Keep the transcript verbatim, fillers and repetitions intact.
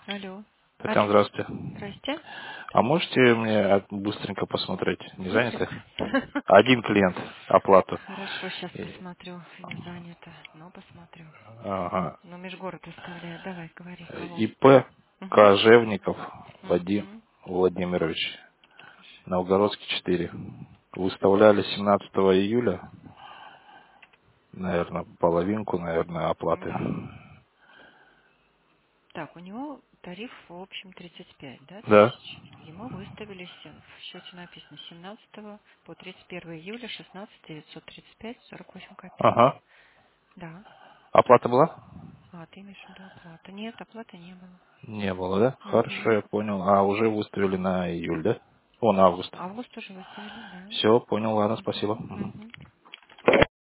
Алло. Татьяна, Алло. здравствуйте. Здрасте. А можете мне от- быстренько посмотреть? Не заняты? Быстренько. Один клиент, оплату. Хорошо, сейчас И- посмотрю. Не занято. Но посмотрю. Ага. Но межгород выставляет. Давай, говори, кого. ИП Угу. Кожевников Вадим Угу. Владимирович. Новгородский четыре. Выставляли семнадцатого июля, наверное, половинку, наверное, оплаты. Угу. Так, у него тариф в общем тридцать пять, да, Да. тысяч. Ему выставили, се- в счете написано семнадцатого по тридцать первое июля шестнадцать девятьсот тридцать пять сорок восемь копеек. Ага. Да. Оплата была? А, ты имеешь в виду оплата? Нет, оплаты не было. Не было, да? Хорошо, Угу. я понял. А уже выставили на июль, да? О, на август. Август уже выставили, да. Все, понял, ладно, Мгм. спасибо. Мгм. Мгм.